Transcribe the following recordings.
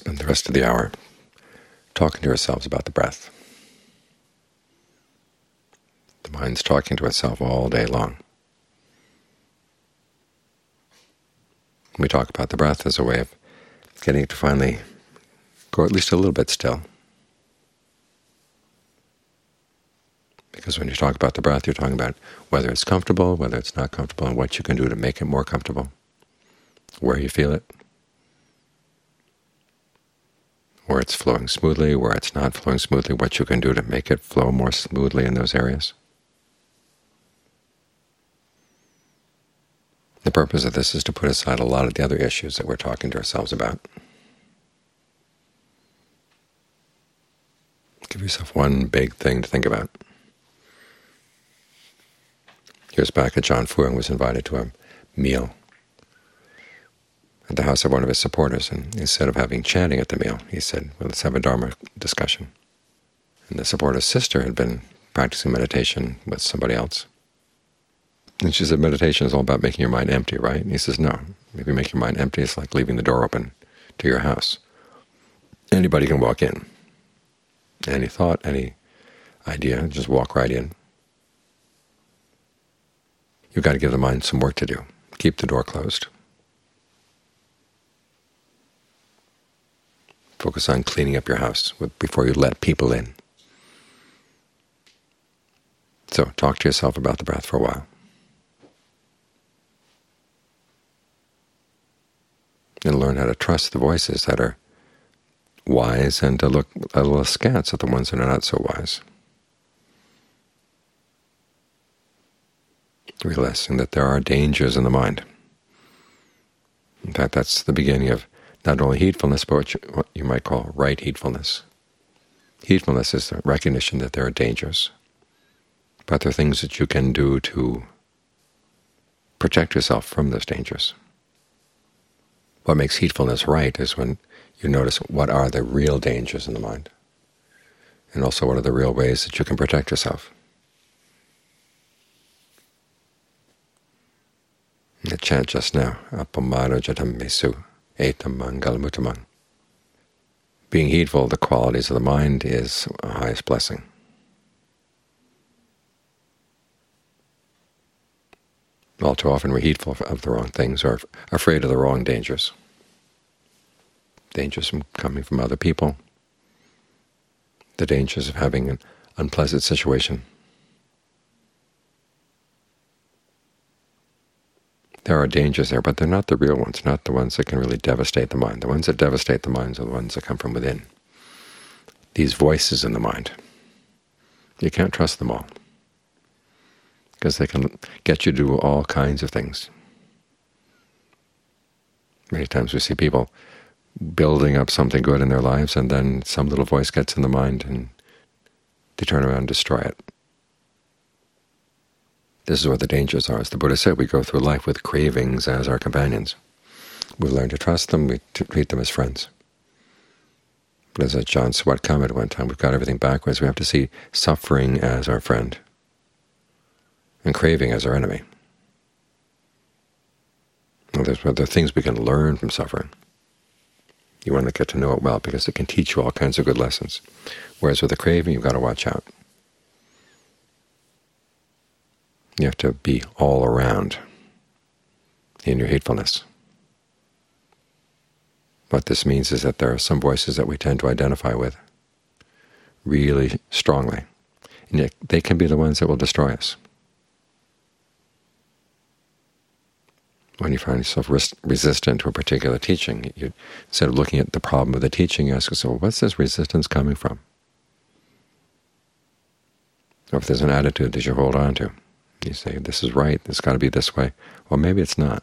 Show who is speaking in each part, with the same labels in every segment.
Speaker 1: spend the rest of the hour talking to ourselves about the breath. The mind's talking to itself all day long. We talk about the breath as a way of getting it to finally go at least a little bit still. Because when you talk about the breath, you're talking about whether it's comfortable, whether it's not comfortable, and what you can do to make it more comfortable, where you feel it, where it's flowing smoothly, where it's not flowing smoothly, what you can do to make it flow more smoothly in those areas. The purpose of this is to put aside a lot of the other issues that we're talking to ourselves about. Give yourself one big thing to think about. Years back, Ajaan Fuang was invited to a meal at the house of one of his supporters, and instead of having chanting at the meal, he said, well, let's have a Dharma discussion. And the supporter's sister had been practicing meditation with somebody else. And she said, meditation is all about making your mind empty, right? And he says, no. If you make your mind empty, it's like leaving the door open to your house. Anybody can walk in. Any thought, any idea, just walk right in. You've got to give the mind some work to do. Keep the door closed. Focus on cleaning up your house before you let people in. So talk to yourself about the breath for a while. And learn how to trust the voices that are wise and to look a little askance at the ones that are not so wise. Realizing that there are dangers in the mind. In fact, that's the beginning of not only heedfulness, but what you might call right heedfulness. Heedfulness is the recognition that there are dangers, but there are things that you can do to protect yourself from those dangers. What makes heedfulness right is when you notice what are the real dangers in the mind, and also what are the real ways that you can protect yourself. The chant just now, Appamaro jatam mesu, etam mangalamuttamang. Being heedful of the qualities of the mind is a highest blessing. All too often we're heedful of the wrong things, or afraid of the wrong dangers. Dangers from coming from other people, the dangers of having an unpleasant situation. There are dangers there, but they're not the real ones, not the ones that can really devastate the mind. The ones that devastate the minds are the ones that come from within. These voices in the mind, you can't trust them all, because they can get you to do all kinds of things. Many times we see people building up something good in their lives, and then some little voice gets in the mind and they turn around and destroy it. This is where the dangers are. As the Buddha said, we go through life with cravings as our companions. We learn to trust them, we treat them as friends. But as Ajaan Suwat commented one time, we've got everything backwards. We have to see suffering as our friend and craving as our enemy. Well, there are things we can learn from suffering. You want to get to know it well, because it can teach you all kinds of good lessons. Whereas with the craving, you've got to watch out. You have to be all around in your hatefulness. What this means is that there are some voices that we tend to identify with really strongly, and yet they can be the ones that will destroy us. When you find yourself resistant to a particular teaching, instead of looking at the problem of the teaching, you ask yourself, well, what's this resistance coming from? Or if there's an attitude that you hold on to, you say, this is right, it's got to be this way. Well, maybe it's not.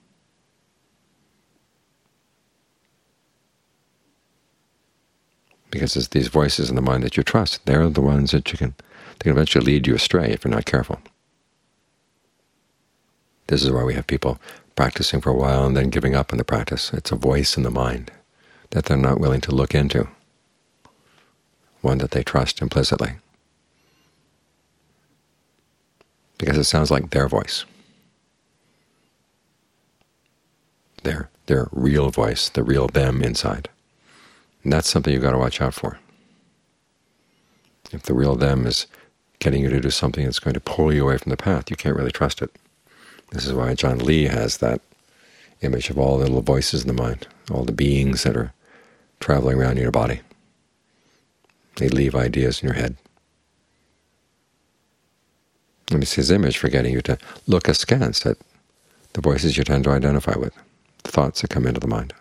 Speaker 1: Because it's these voices in the mind that you trust. They're the ones that they can eventually lead you astray if you're not careful. This is why we have people practicing for a while and then giving up on the practice. It's a voice in the mind that they're not willing to look into, one that they trust implicitly, because it sounds like their voice, their real voice, the real them inside. And that's something you've got to watch out for. If the real them is getting you to do something that's going to pull you away from the path, you can't really trust it. This is why John Lee has that image of all the little voices in the mind, all the beings that are traveling around in your body. They leave ideas in your head. And it's his image for getting you to look askance at the voices you tend to identify with, the thoughts that come into the mind.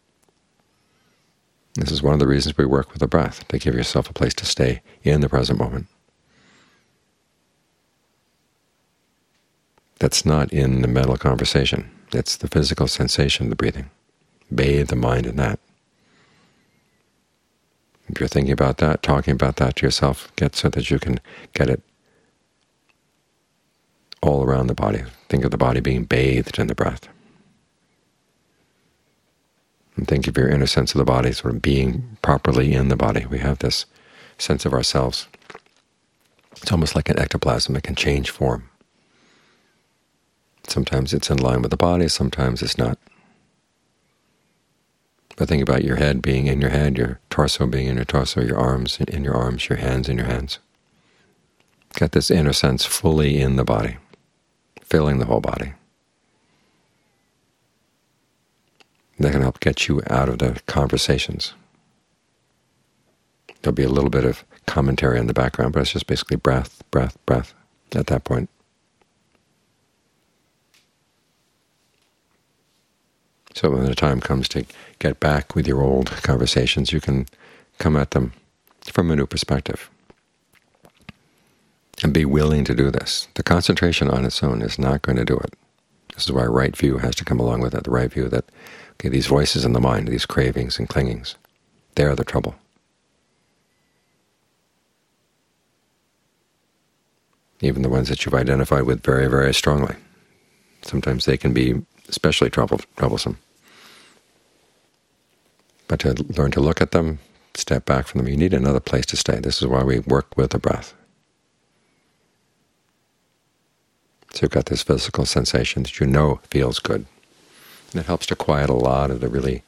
Speaker 1: This is one of the reasons we work with the breath, to give yourself a place to stay in the present moment. That's not in the mental conversation. It's the physical sensation of the breathing. Bathe the mind in that. If you're thinking about that, talking about that to yourself, get so that you can get it all around the body. Think of the body being bathed in the breath. And think of your inner sense of the body sort of being properly in the body. We have this sense of ourselves. It's almost like an ectoplasm. It can change form. Sometimes it's in line with the body, sometimes it's not. But think about your head being in your head, your torso being in your torso, your arms in your arms, your hands in your hands. Get this inner sense fully in the body, filling the whole body. That can help get you out of the conversations. There'll be a little bit of commentary in the background, but it's just basically breath, breath, breath at that point. So when the time comes to get back with your old conversations, you can come at them from a new perspective and be willing to do this. The concentration on its own is not going to do it. This is why right view has to come along with it, the right view that these voices in the mind, these cravings and clingings, they're the trouble. Even the ones that you've identified with very, very strongly. Sometimes they can be especially troublesome. But to learn to look at them, step back from them, you need another place to stay. This is why we work with the breath. So you've got this physical sensation that you know feels good. And it helps to quiet a lot of the really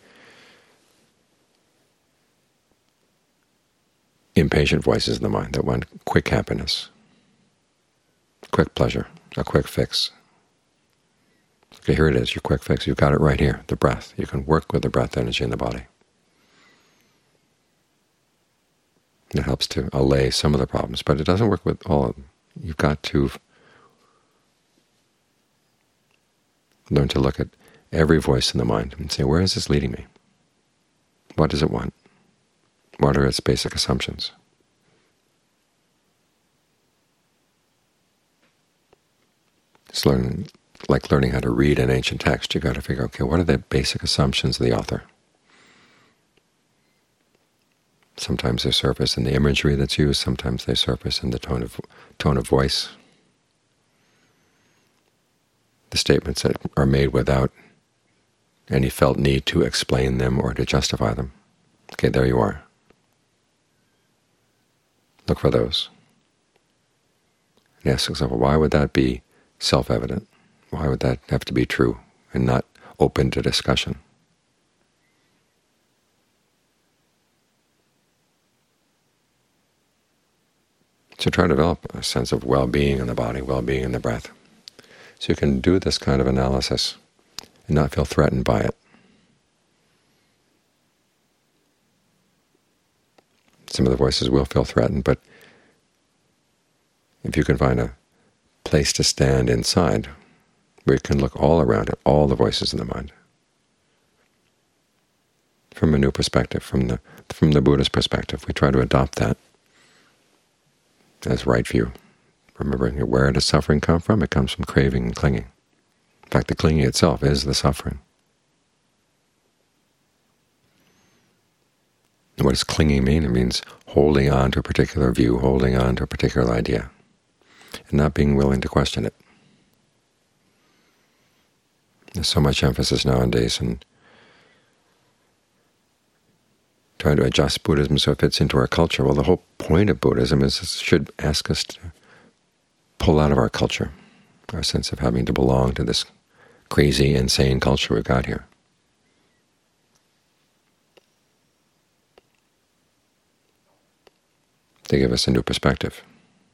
Speaker 1: impatient voices in the mind that want quick happiness, quick pleasure, a quick fix. Okay, here it is, your quick fix. You've got it right here, the breath. You can work with the breath energy in the body. It helps to allay some of the problems, but it doesn't work with all of them. You've got to learn to look at every voice in the mind and say, where is this leading me? What does it want? What are its basic assumptions? It's like learning how to read an ancient text. You've got to figure, okay, what are the basic assumptions of the author? Sometimes they surface in the imagery that's used, sometimes they surface in the tone of voice. The statements that are made without any felt need to explain them or to justify them. Okay, there you are. Look for those. And ask yourself, well, why would that be self-evident? Why would that have to be true and not open to discussion? So try to develop a sense of well-being in the body, well-being in the breath. So you can do this kind of analysis and not feel threatened by it. Some of the voices will feel threatened, but if you can find a place to stand inside, where you can look all around at all the voices in the mind, from a new perspective, from the Buddhist perspective, we try to adopt that as right view. Remembering where does suffering come from? It comes from craving and clinging. In fact, the clinging itself is the suffering. And what does clinging mean? It means holding on to a particular view, holding on to a particular idea, and not being willing to question it. There's so much emphasis nowadays in trying to adjust Buddhism so it fits into our culture. Well, the whole point of Buddhism is it should ask us to pull out of our culture, our sense of having to belong to this crazy, insane culture we've got here. They give us a new perspective.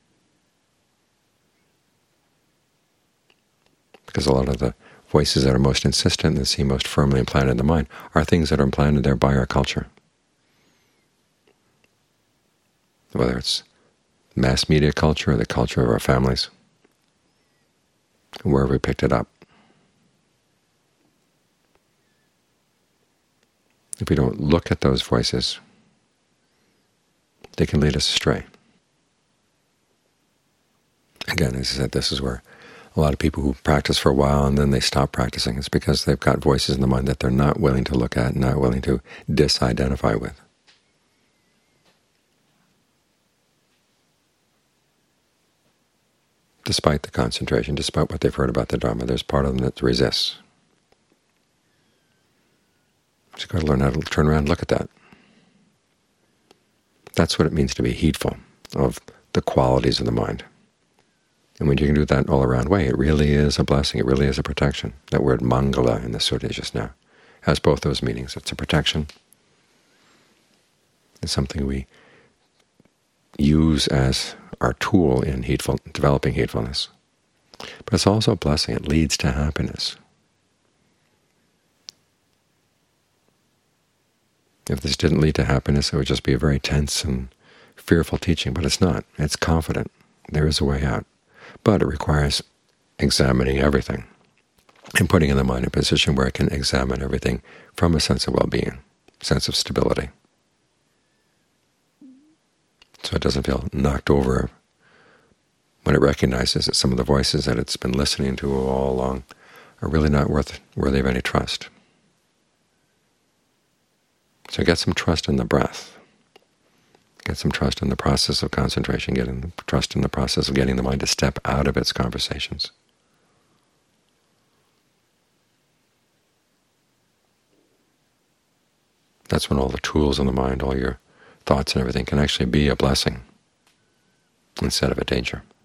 Speaker 1: Because a lot of the voices that are most insistent and seem most firmly implanted in the mind are things that are implanted there by our culture. Whether it's mass media culture or the culture of our families, wherever we picked it up. If we don't look at those voices, they can lead us astray. Again, as I said, this is where a lot of people who practice for a while and then they stop practicing. It's because they've got voices in the mind that they're not willing to look at, not willing to disidentify with. Despite the concentration, despite what they've heard about the Dharma, there's part of them that resists. So you've got to learn how to turn around and look at that. That's what it means to be heedful of the qualities of the mind. And when you can do that all around way, it really is a blessing. It really is a protection. That word mangala in the sutta just now has both those meanings. It's a protection. It's something we use as our tool in developing heedfulness. But it's also a blessing. It leads to happiness. If this didn't lead to happiness, it would just be a very tense and fearful teaching. But it's not. It's confident. There is a way out. But it requires examining everything and putting in the mind a position where it can examine everything from a sense of well-being, sense of stability. So it doesn't feel knocked over when it recognizes that some of the voices that it's been listening to all along are really not worthy of any trust. So get some trust in the breath. Get some trust in the process of concentration, getting trust in the process of getting the mind to step out of its conversations. That's when all the tools in the mind, all your thoughts and everything can actually be a blessing instead of a danger.